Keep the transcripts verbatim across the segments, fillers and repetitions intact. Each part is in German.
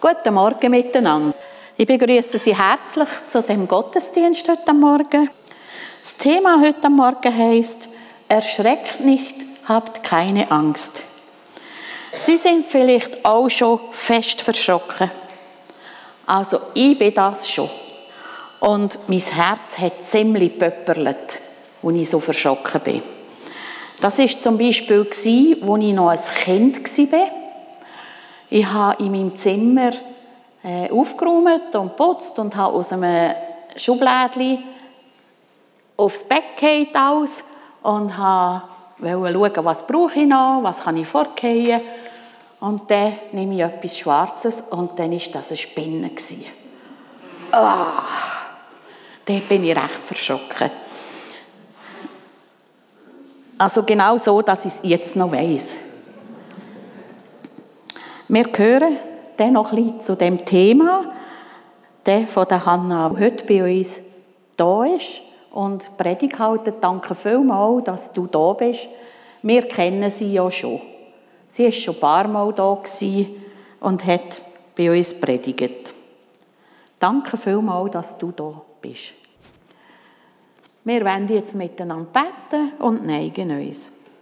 Guten Morgen miteinander. Ich begrüße Sie herzlich zu dem Gottesdienst heute Morgen. Das Thema heute Morgen heisst: Erschreckt nicht, habt keine Angst. Sie sind vielleicht auch schon fest verschrocken. Also ich bin das schon. Und mein Herz hat ziemlich pöpperlet, als ich so verschrocken bin. Das war zum Beispiel, als ich noch ein Kind war. Ich habe in meinem Zimmer äh, aufgeräumt und geputzt und habe aus einem Schublädchen aufs Bett gehalten alles und wollte schauen, was brauche ich noch, was kann ich vorgehen. Und dann nehme ich etwas Schwarzes und dann war das eine Spinne. Ah, dann bin ich recht verschrocken. Also genau so, dass ich es jetzt noch weiss. Wir hören dann noch ein bisschen zu dem Thema, der von der Hanna heute bei uns da ist und die Predigt halten. Danke vielmals, dass du da bist. Wir kennen sie ja schon. Sie war schon ein paar Mal da und hat bei uns predigt. Danke vielmals, dass du da bist. Wir werden jetzt miteinander beten und neigen uns.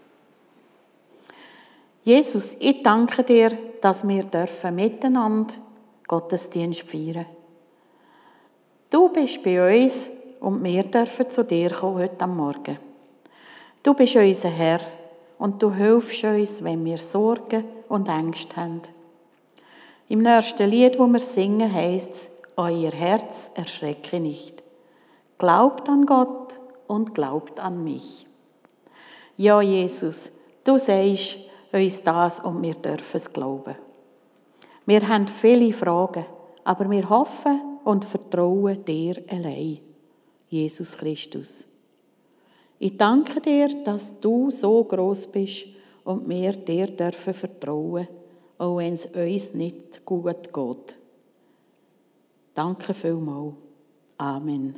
Jesus, ich danke dir, dass wir dürfen miteinander Gottesdienst feiern. Du bist bei uns und wir dürfen zu dir kommen heute am Morgen. Du bist unser Herr und du hilfst uns, wenn wir Sorgen und Ängste haben. Im nächsten Lied, das wir singen, heisst es: Euer Herz erschrecke nicht. Glaubt an Gott und glaubt an mich. Ja, Jesus, du sagst uns das und wir dürfen es glauben. Wir haben viele Fragen, aber wir hoffen und vertrauen dir allein, Jesus Christus. Ich danke dir, dass du so gross bist und wir dir dürfen vertrauen, auch wenn es uns nicht gut geht. Danke vielmals. Amen.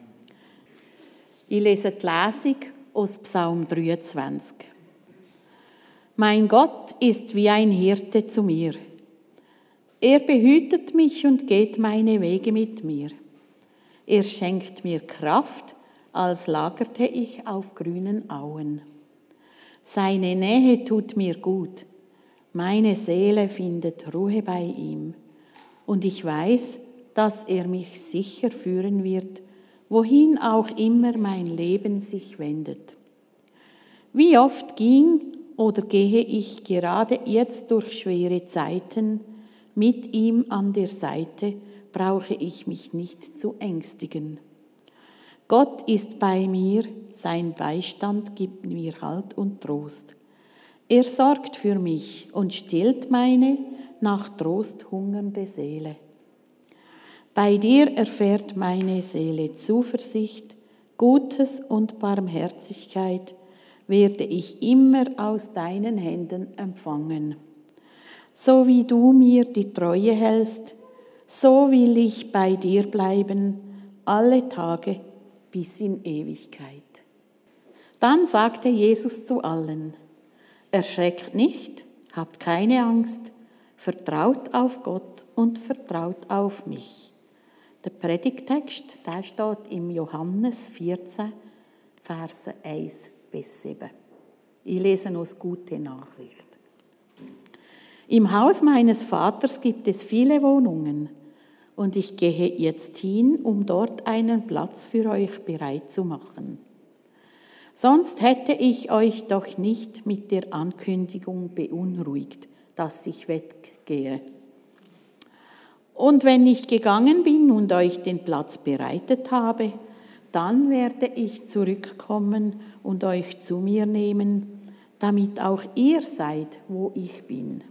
Ich lese die Lesung aus Psalm dreiundzwanzig. Mein Gott ist wie ein Hirte zu mir. Er behütet mich und geht meine Wege mit mir. Er schenkt mir Kraft, als lagerte ich auf grünen Auen. Seine Nähe tut mir gut. Meine Seele findet Ruhe bei ihm. Und ich weiß, dass er mich sicher führen wird, wohin auch immer mein Leben sich wendet. Wie oft ging oder gehe ich gerade jetzt durch schwere Zeiten, mit ihm an der Seite brauche ich mich nicht zu ängstigen. Gott ist bei mir, sein Beistand gibt mir Halt und Trost. Er sorgt für mich und stillt meine nach Trost hungernde Seele. Bei dir erfährt meine Seele Zuversicht, Gutes und Barmherzigkeit werde ich immer aus deinen Händen empfangen. So wie du mir die Treue hältst, so will ich bei dir bleiben, alle Tage bis in Ewigkeit. Dann sagte Jesus zu allen: Erschreckt nicht, habt keine Angst, vertraut auf Gott und vertraut auf mich. Der Predigtext, der steht im Johannes vierzehn, Verse eins bis sieben. Ich lese noch eine gute Nachricht. Im Haus meines Vaters gibt es viele Wohnungen und ich gehe jetzt hin, um dort einen Platz für euch bereit zu machen. Sonst hätte ich euch doch nicht mit der Ankündigung beunruhigt, dass ich weggehe. Und wenn ich gegangen bin und euch den Platz bereitet habe, dann werde ich zurückkommen und euch zu mir nehmen, damit auch ihr seid, wo ich bin.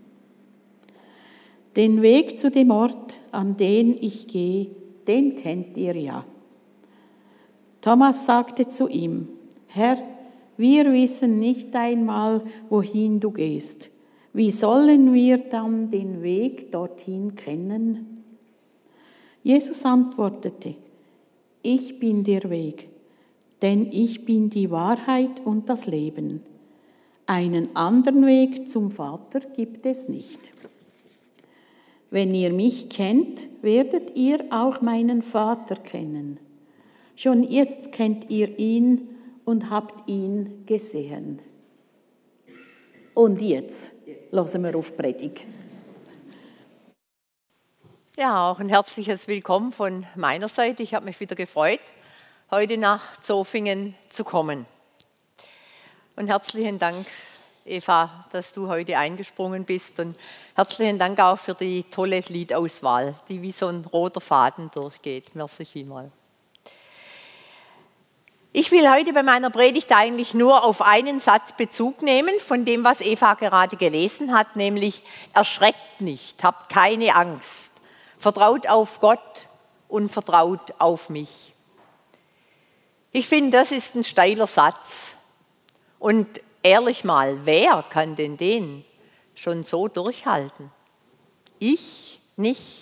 Den Weg zu dem Ort, an den ich gehe, den kennt ihr ja. Thomas sagte zu ihm: Herr, wir wissen nicht einmal, wohin du gehst. Wie sollen wir dann den Weg dorthin kennen? Jesus antwortete: Ich bin der Weg, denn ich bin die Wahrheit und das Leben. Einen anderen Weg zum Vater gibt es nicht. wenn ihr mich kennt, werdet ihr auch meinen Vater kennen. Schon jetzt kennt ihr ihn und habt ihn gesehen. Und jetzt hören wir auf die Predigt. Ja, auch ein herzliches Willkommen von meiner Seite. Ich habe mich wieder gefreut, heute nach Zofingen zu kommen. Und herzlichen Dank, Eva, dass du heute eingesprungen bist. Und herzlichen Dank auch für die tolle Liedauswahl, die wie so ein roter Faden durchgeht. Merci vielmals. Ich will heute bei meiner Predigt eigentlich nur auf einen Satz Bezug nehmen, von dem, was Eva gerade gelesen hat, nämlich: Erschreckt nicht, habt keine Angst, vertraut auf Gott und vertraut auf mich. Ich finde, das ist ein steiler Satz. Und ehrlich mal, wer kann denn den schon so durchhalten? Ich nicht.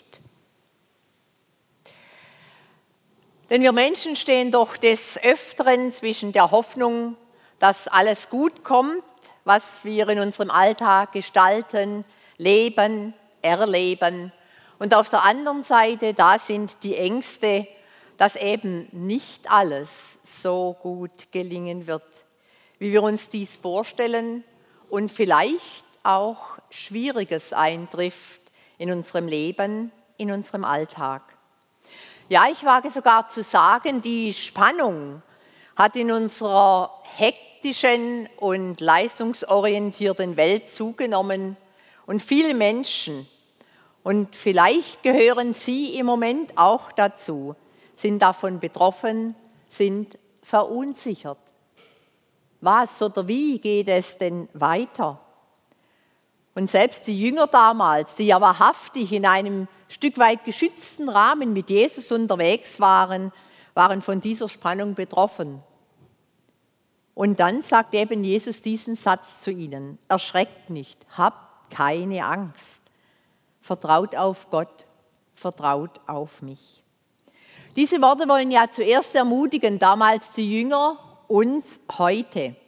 Denn wir Menschen stehen doch des Öfteren zwischen der Hoffnung, dass alles gut kommt, was wir in unserem Alltag gestalten, leben, erleben. Und auf der anderen Seite, da sind die Ängste, dass eben nicht alles so gut gelingen wird, wie wir uns dies vorstellen und vielleicht auch Schwieriges eintrifft in unserem Leben, in unserem Alltag. Ja, ich wage sogar zu sagen, die Spannung hat in unserer hektischen und leistungsorientierten Welt zugenommen und viele Menschen, und vielleicht gehören Sie im Moment auch dazu, sind davon betroffen, sind verunsichert. Was oder wie geht es denn weiter? Und selbst die Jünger damals, die ja wahrhaftig in einem Stück weit geschützten Rahmen mit Jesus unterwegs waren, waren von dieser Spannung betroffen. Und dann sagt eben Jesus diesen Satz zu ihnen: Erschreckt nicht, habt keine Angst, vertraut auf Gott, vertraut auf mich. Diese Worte wollen ja zuerst ermutigen, damals die Jünger, uns heute.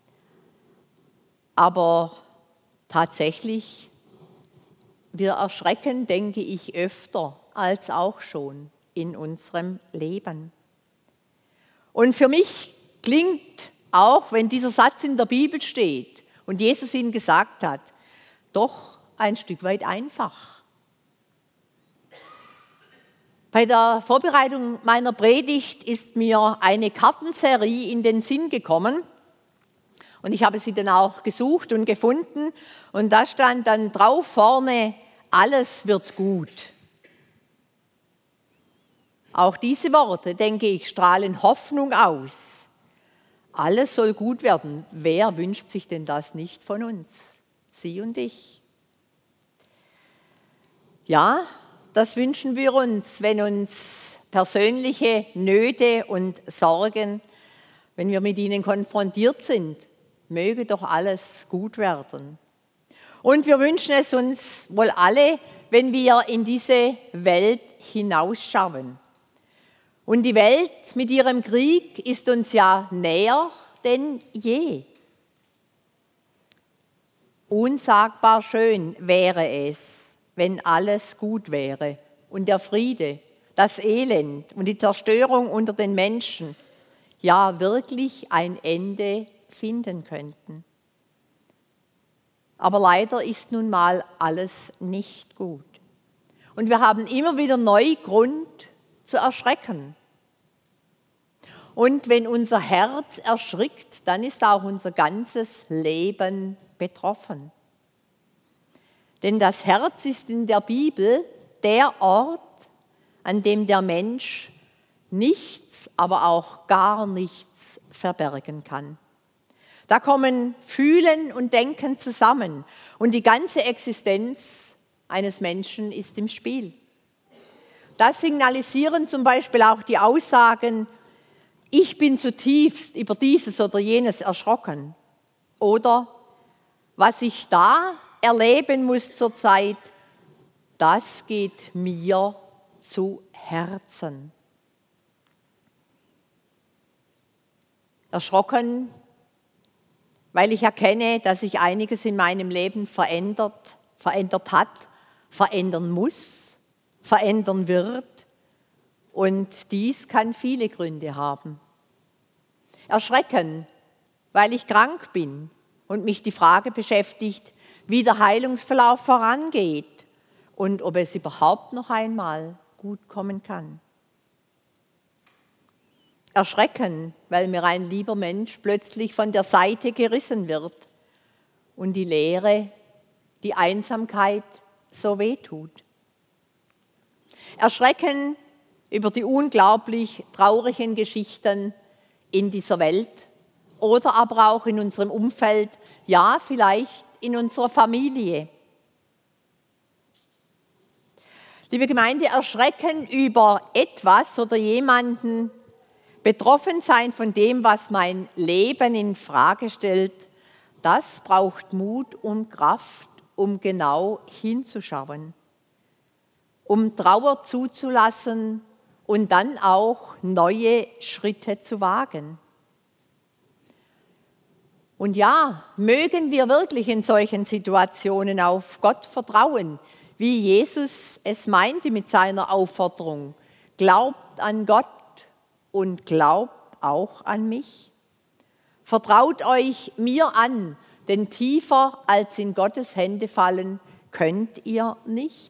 Aber tatsächlich, wir erschrecken, denke ich, öfter als auch schon in unserem Leben. Und für mich klingt, auch wenn dieser Satz in der Bibel steht und Jesus ihn gesagt hat, doch ein Stück weit einfach. Bei der Vorbereitung meiner Predigt ist mir eine Kartenserie in den Sinn gekommen. Und ich habe sie dann auch gesucht und gefunden. Und da stand dann drauf vorne: Alles wird gut. Auch diese Worte, denke ich, strahlen Hoffnung aus. Alles soll gut werden. Wer wünscht sich denn das nicht von uns? Sie und ich. Ja, das wünschen wir uns, wenn uns persönliche Nöte und Sorgen, wenn wir mit ihnen konfrontiert sind, möge doch alles gut werden. Und wir wünschen es uns wohl alle, wenn wir in diese Welt hinausschauen. Und die Welt mit ihrem Krieg ist uns ja näher denn je. Unsagbar schön wäre es, wenn alles gut wäre und der Friede, das Elend und die Zerstörung unter den Menschen ja wirklich ein Ende finden könnten. Aber leider ist nun mal alles nicht gut. Und wir haben immer wieder neu Grund zu erschrecken. Und wenn unser Herz erschrickt, dann ist auch unser ganzes Leben betroffen. Denn das Herz ist in der Bibel der Ort, an dem der Mensch nichts, aber auch gar nichts verbergen kann. Da kommen Fühlen und Denken zusammen und die ganze Existenz eines Menschen ist im Spiel. Das signalisieren zum Beispiel auch die Aussagen: Ich bin zutiefst über dieses oder jenes erschrocken. Oder: Was ich da erleben muss zurzeit, das geht mir zu Herzen. Erschrocken, weil ich erkenne, dass sich einiges in meinem Leben verändert, verändert hat, verändern muss, verändern wird. Und dies kann viele Gründe haben. Erschrecken, weil ich krank bin und mich die Frage beschäftigt, wie der Heilungsverlauf vorangeht und ob es überhaupt noch einmal gut kommen kann. Erschrecken, weil mir ein lieber Mensch plötzlich von der Seite gerissen wird und die Leere, die Einsamkeit so wehtut. Erschrecken über die unglaublich traurigen Geschichten in dieser Welt oder aber auch in unserem Umfeld, ja, vielleicht in unserer Familie. Liebe Gemeinde, Erschrecken über etwas oder jemanden, betroffen sein von dem, was mein Leben in Frage stellt, das braucht Mut und Kraft, um genau hinzuschauen, um Trauer zuzulassen und dann auch neue Schritte zu wagen. Und ja, mögen wir wirklich in solchen Situationen auf Gott vertrauen, wie Jesus es meinte mit seiner Aufforderung. Glaubt an Gott und glaubt auch an mich. Vertraut euch mir an, denn tiefer als in Gottes Hände fallen könnt ihr nicht.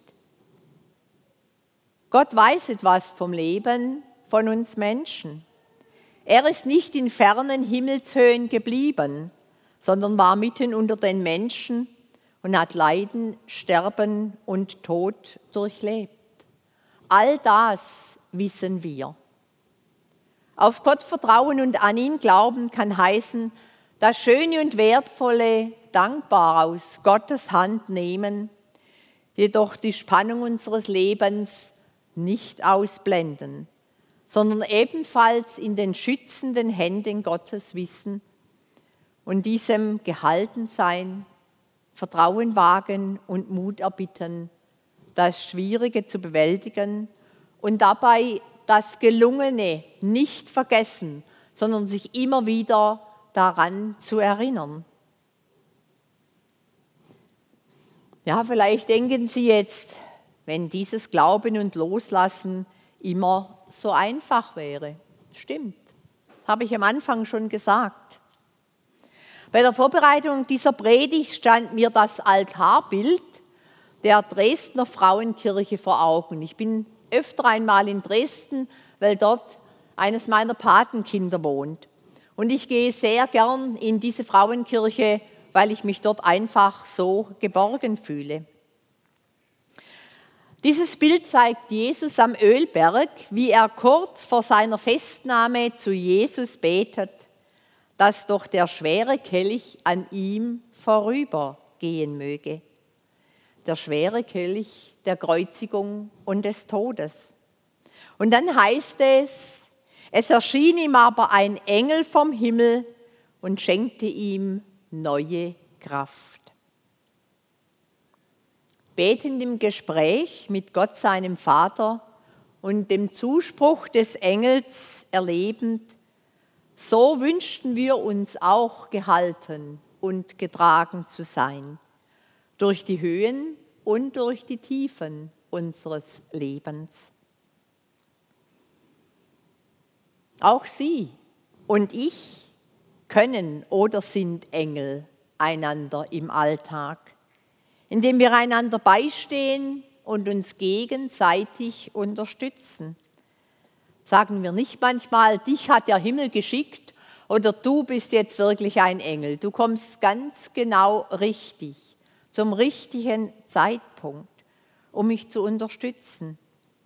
Gott weiß etwas vom Leben von uns Menschen. Er ist nicht in fernen Himmelshöhen geblieben, sondern war mitten unter den Menschen und hat Leiden, Sterben und Tod durchlebt. All das wissen wir. Auf Gott vertrauen und an ihn glauben kann heißen, das Schöne und Wertvolle dankbar aus Gottes Hand nehmen, jedoch die Spannung unseres Lebens nicht ausblenden, sondern ebenfalls in den schützenden Händen Gottes wissen und diesem gehalten sein, Vertrauen wagen und Mut erbitten, das Schwierige zu bewältigen und dabei das Gelungene nicht vergessen, sondern sich immer wieder daran zu erinnern. Ja, vielleicht denken Sie jetzt, wenn dieses Glauben und Loslassen immer so einfach wäre. Stimmt, habe ich am Anfang schon gesagt. Bei der Vorbereitung dieser Predigt stand mir das Altarbild der Dresdner Frauenkirche vor Augen. Ich bin öfter einmal in Dresden, weil dort eines meiner Patenkinder wohnt. Und ich gehe sehr gern in diese Frauenkirche, weil ich mich dort einfach so geborgen fühle. Dieses Bild zeigt Jesus am Ölberg, wie er kurz vor seiner Festnahme zu Jesus betet, dass doch der schwere Kelch an ihm vorübergehen möge. Der schwere Kelch der Kreuzigung und des Todes. Und dann heißt es, es erschien ihm aber ein Engel vom Himmel und schenkte ihm neue Kraft. Betend im Gespräch mit Gott, seinem Vater, und dem Zuspruch des Engels erlebend, so wünschten wir uns auch gehalten und getragen zu sein, durch die Höhen und durch die Tiefen unseres Lebens. Auch Sie und ich können oder sind Engel einander im Alltag, indem wir einander beistehen und uns gegenseitig unterstützen. Sagen wir nicht manchmal, dich hat der Himmel geschickt oder du bist jetzt wirklich ein Engel. Du kommst ganz genau richtig, zum richtigen Zeitpunkt, um mich zu unterstützen.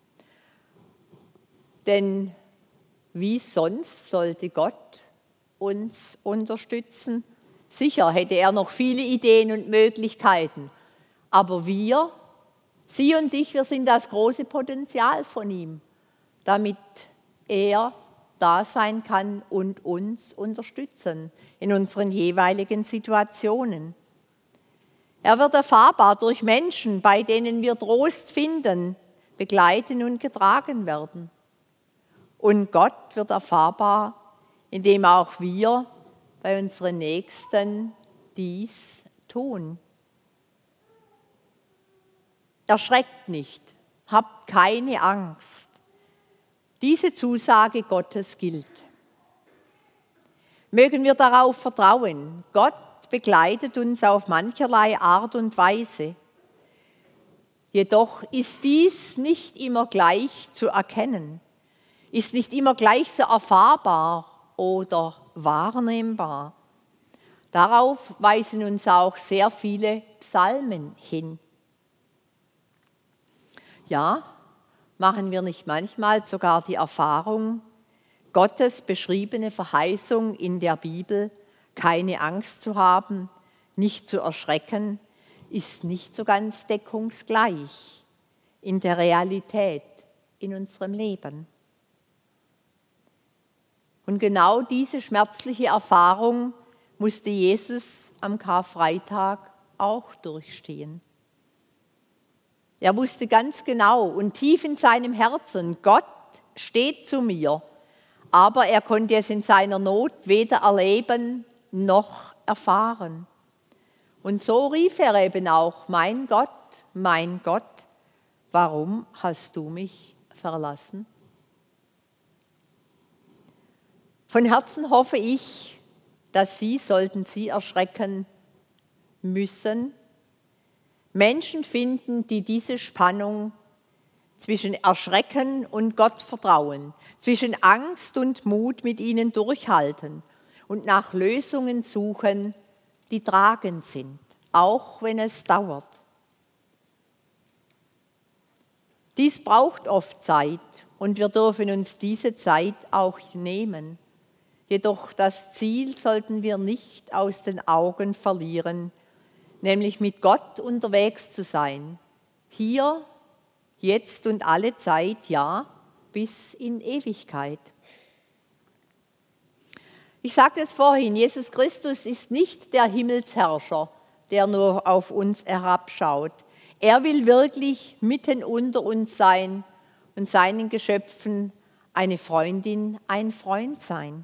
Denn wie sonst sollte Gott uns unterstützen? Sicher hätte er noch viele Ideen und Möglichkeiten, aber wir, Sie und ich, wir sind das große Potenzial von ihm, damit er da sein kann und uns unterstützen in unseren jeweiligen Situationen. Er wird erfahrbar durch Menschen, bei denen wir Trost finden, begleiten und getragen werden. Und Gott wird erfahrbar, indem auch wir bei unseren Nächsten dies tun. erschreckt nicht, habt keine Angst. Diese Zusage Gottes gilt. Mögen wir darauf vertrauen, Gott begleitet uns auf mancherlei Art und Weise. Jedoch ist dies nicht immer gleich zu erkennen, ist nicht immer gleich so erfahrbar oder wahrnehmbar. Darauf weisen uns auch sehr viele Psalmen hin. Ja, machen wir nicht manchmal sogar die Erfahrung, Gottes beschriebene Verheißung in der Bibel, keine Angst zu haben, nicht zu erschrecken, ist nicht so ganz deckungsgleich in der Realität, in unserem Leben. Und genau diese schmerzliche Erfahrung musste Jesus am Karfreitag auch durchstehen. Er wusste ganz genau und tief in seinem Herzen, Gott steht zu mir, aber er konnte es in seiner Not weder erleben noch erfahren. Und so rief er eben auch, mein Gott, mein Gott, warum hast du mich verlassen? Von Herzen hoffe ich, dass Sie, sollten Sie erschrecken müssen, Menschen finden, die diese Spannung zwischen Erschrecken und Gottvertrauen, zwischen Angst und Mut mit ihnen durchhalten und nach Lösungen suchen, die tragend sind, auch wenn es dauert. Dies braucht oft Zeit und wir dürfen uns diese Zeit auch nehmen. Jedoch das Ziel sollten wir nicht aus den Augen verlieren, nämlich mit Gott unterwegs zu sein. Hier, jetzt und alle Zeit, ja, bis in Ewigkeit. Ich sagte es vorhin, Jesus Christus ist nicht der Himmelsherrscher, der nur auf uns herabschaut. Er will wirklich mitten unter uns sein und seinen Geschöpfen eine Freundin, ein Freund sein.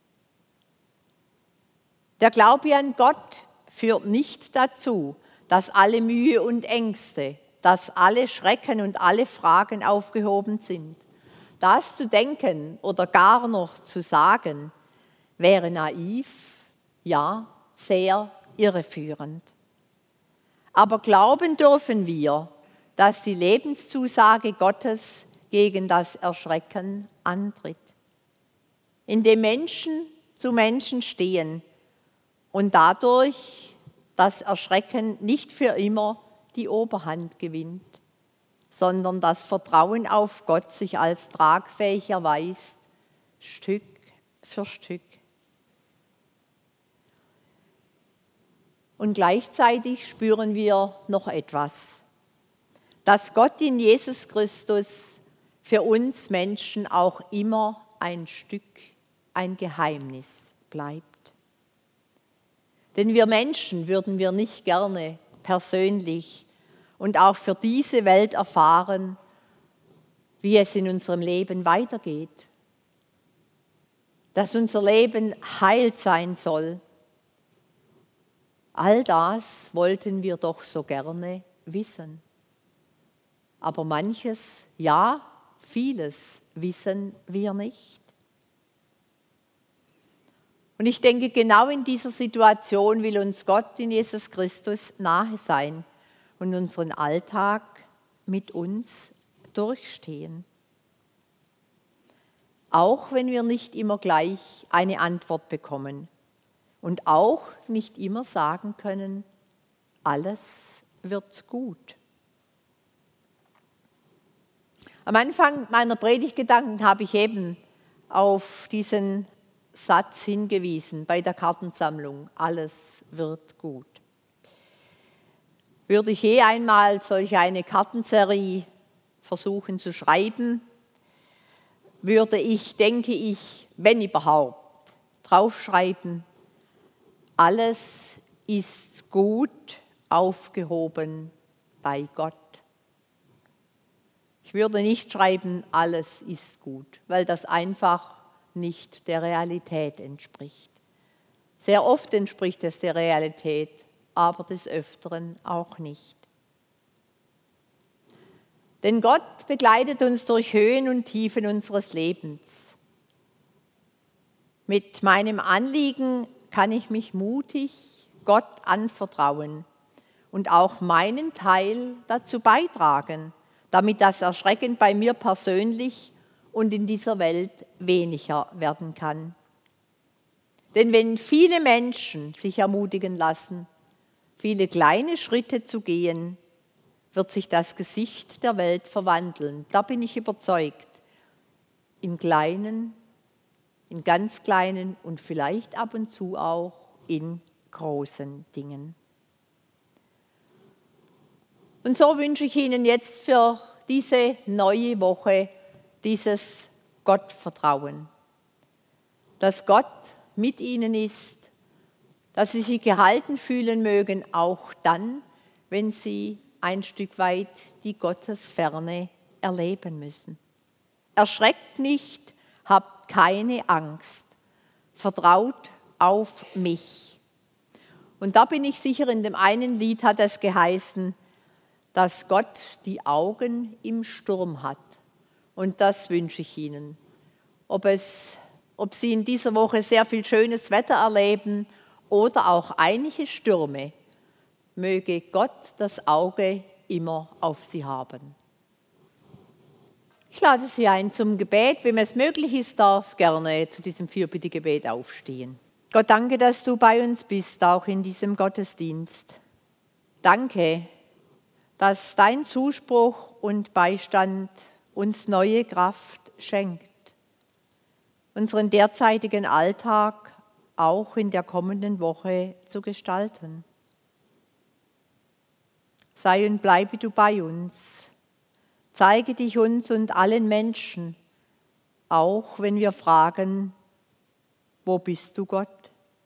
Der Glaube an Gott führt nicht dazu, dass alle Mühe und Ängste, dass alle Schrecken und alle Fragen aufgehoben sind. Das zu denken oder gar noch zu sagen, wäre naiv, ja, sehr irreführend. Aber glauben dürfen wir, dass die Lebenszusage Gottes gegen das Erschrecken antritt. Indem Menschen zu Menschen stehen und dadurch das Erschrecken nicht für immer die Oberhand gewinnt, sondern das Vertrauen auf Gott sich als tragfähig erweist, Stück für Stück. Und gleichzeitig spüren wir noch etwas, dass Gott in Jesus Christus für uns Menschen auch immer ein Stück, ein Geheimnis bleibt. Denn wir Menschen würden wir nicht gerne persönlich und auch für diese Welt erfahren, wie es in unserem Leben weitergeht. Dass unser Leben heil sein soll. All das wollten wir doch so gerne wissen. Aber manches, ja, vieles wissen wir nicht. Und ich denke, genau in dieser Situation will uns Gott in Jesus Christus nahe sein und unseren Alltag mit uns durchstehen. Auch wenn wir nicht immer gleich eine Antwort bekommen und auch nicht immer sagen können, alles wird gut. Am Anfang meiner Predigtgedanken habe ich eben auf diesen Satz hingewiesen bei der Kartensammlung, alles wird gut. Würde ich je einmal solch eine Kartenserie versuchen zu schreiben, würde ich, denke ich, wenn überhaupt, draufschreiben, alles ist gut aufgehoben bei Gott. Ich würde nicht schreiben, alles ist gut, weil das einfach nicht der Realität entspricht. Sehr oft entspricht es der Realität, aber des Öfteren auch nicht. Denn Gott begleitet uns durch Höhen und Tiefen unseres Lebens. Mit meinem Anliegen kann ich mich mutig Gott anvertrauen und auch meinen Teil dazu beitragen, damit das Erschrecken bei mir persönlich und in dieser Welt weniger werden kann. Denn wenn viele Menschen sich ermutigen lassen, viele kleine Schritte zu gehen, wird sich das Gesicht der Welt verwandeln. Da bin ich überzeugt. In kleinen, in ganz kleinen und vielleicht ab und zu auch in großen Dingen. Und so wünsche ich Ihnen jetzt für diese neue Woche dieses Gottvertrauen, dass Gott mit Ihnen ist, dass Sie sich gehalten fühlen mögen, auch dann, wenn Sie ein Stück weit die Gottesferne erleben müssen. Erschreckt nicht, habt keine Angst, vertraut auf mich. Und da bin ich sicher, in dem einen Lied hat es geheißen, dass Gott die Augen im Sturm hat. Und das wünsche ich Ihnen. Ob, es, ob Sie in dieser Woche sehr viel schönes Wetter erleben oder auch einige Stürme, möge Gott das Auge immer auf Sie haben. Ich lade Sie ein zum Gebet. Wem es möglich ist, darf gerne zu diesem Fürbittegebet aufstehen. Gott, danke, dass du bei uns bist, auch in diesem Gottesdienst. Danke, dass dein Zuspruch und Beistand uns neue Kraft schenkt, unseren derzeitigen Alltag auch in der kommenden Woche zu gestalten. Sei und bleibe du bei uns, zeige dich uns und allen Menschen, auch wenn wir fragen, wo bist du, Gott?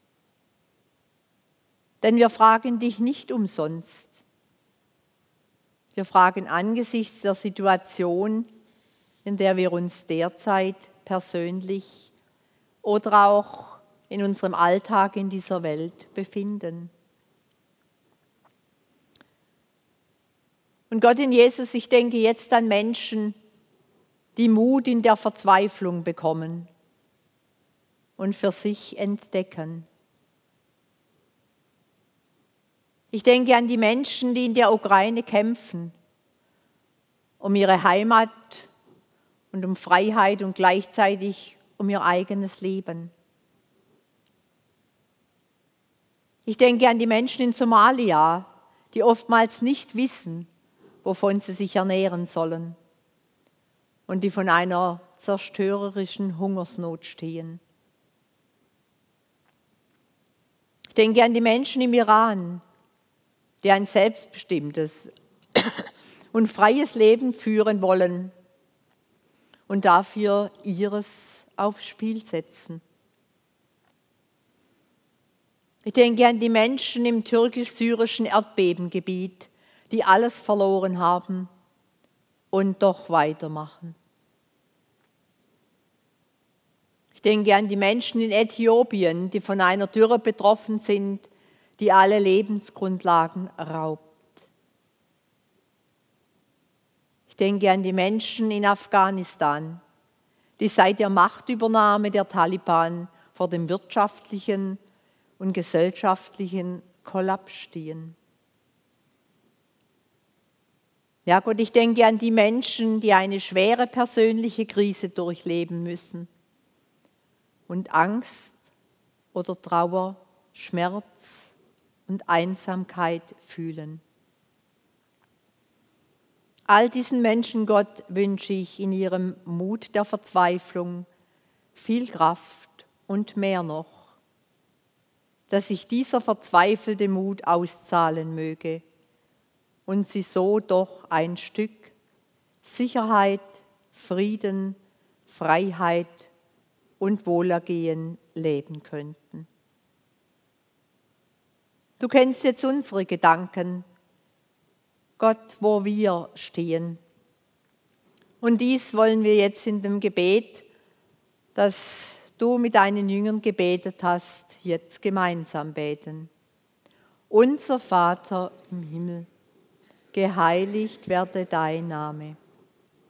Denn wir fragen dich nicht umsonst. Wir fragen angesichts der Situation, in der wir uns derzeit persönlich oder auch in unserem Alltag in dieser Welt befinden. Und Gott in Jesus, ich denke jetzt an Menschen, die Mut in der Verzweiflung bekommen und für sich entdecken. Ich denke an die Menschen, die in der Ukraine kämpfen, um ihre Heimat und um Freiheit und gleichzeitig um ihr eigenes Leben. Ich denke an die Menschen in Somalia, die oftmals nicht wissen, wovon sie sich ernähren sollen und die von einer zerstörerischen Hungersnot stehen. Ich denke an die Menschen im Iran, die ein selbstbestimmtes und freies Leben führen wollen und dafür ihres aufs Spiel setzen. Ich denke an die Menschen im türkisch-syrischen Erdbebengebiet, die alles verloren haben und doch weitermachen. Ich denke an die Menschen in Äthiopien, die von einer Dürre betroffen sind, die alle Lebensgrundlagen raubt. Ich denke an die Menschen in Afghanistan, die seit der Machtübernahme der Taliban vor dem wirtschaftlichen und gesellschaftlichen Kollaps stehen. Ja Gott, ich denke an die Menschen, die eine schwere persönliche Krise durchleben müssen und Angst oder Trauer, Schmerz und Einsamkeit fühlen. All diesen Menschen, Gott, wünsche ich in ihrem Mut der Verzweiflung viel Kraft und mehr noch, dass sich dieser verzweifelte Mut auszahlen möge und sie so doch ein Stück Sicherheit, Frieden, Freiheit und Wohlergehen leben könnten. Du kennst jetzt unsere Gedanken, Gott, wo wir stehen. Und dies wollen wir jetzt in dem Gebet, das du mit deinen Jüngern gebetet hast, jetzt gemeinsam beten. Unser Vater im Himmel, geheiligt werde dein Name.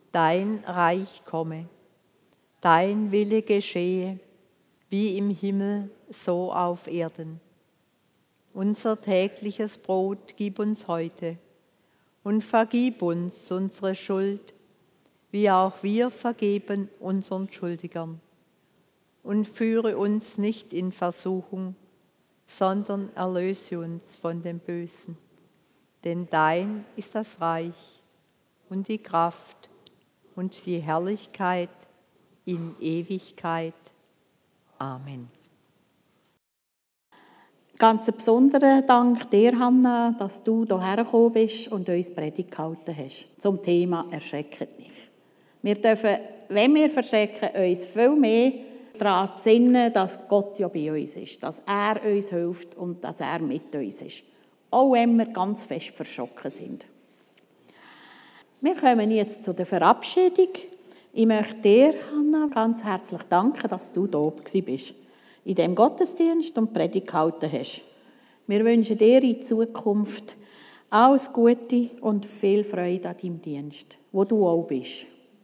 dein Reich komme, dein Wille geschehe, wie im Himmel, so auf Erden. Unser tägliches Brot gib uns heute und vergib uns unsere Schuld, wie auch wir vergeben unseren Schuldigern. Und führe uns nicht in Versuchung, sondern erlöse uns von dem Bösen. Denn dein ist das Reich und die Kraft und die Herrlichkeit in Ewigkeit. Amen. Ganz einen besonderen Dank dir, Hanna, dass du hierher gekommen bist und uns Predigt gehalten hast zum Thema «Erschreckt nicht». Wir dürfen, wenn wir verschrecken, uns viel mehr daran besinnen, dass Gott ja bei uns ist, dass er uns hilft und dass er mit uns ist. Auch wenn wir ganz fest verschrocken sind. Wir kommen jetzt zu der Verabschiedung. Ich möchte dir, Hanna, ganz herzlich danken, dass du da bist, in diesem Gottesdienst und Predigt gehalten hast. Wir wünschen dir in Zukunft alles Gute und viel Freude an deinem Dienst, wo du auch bist.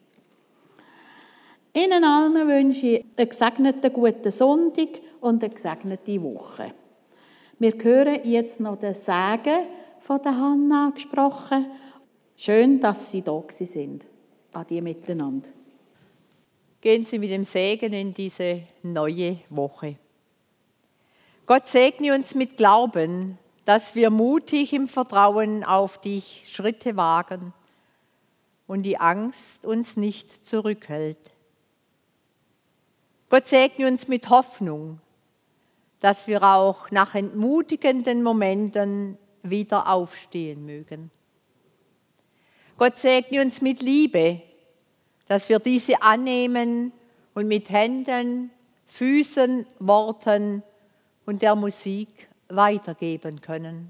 Ihnen allen wünsche ich einen gesegneten guten Sonntag und eine gesegnete Woche. Wir hören jetzt noch den Segen von der Hanna gesprochen. Schön, dass Sie da sind. Adi miteinander. Gehen Sie mit dem Segen in diese neue Woche. Gott segne uns mit Glauben, dass wir mutig im Vertrauen auf dich Schritte wagen und die Angst uns nicht zurückhält. Gott segne uns mit Hoffnung, dass wir auch nach entmutigenden Momenten wieder aufstehen mögen. Gott segne uns mit Liebe, dass wir diese annehmen und mit Händen, Füßen, Worten und der Musik weitergeben können.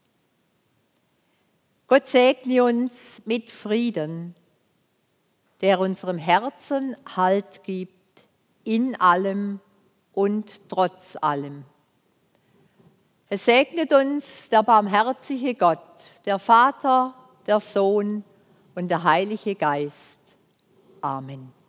Gott segne uns mit Frieden, der unserem Herzen Halt gibt, in allem und trotz allem. Es segnet uns der barmherzige Gott, der Vater, der Sohn und der Heilige Geist. Amen.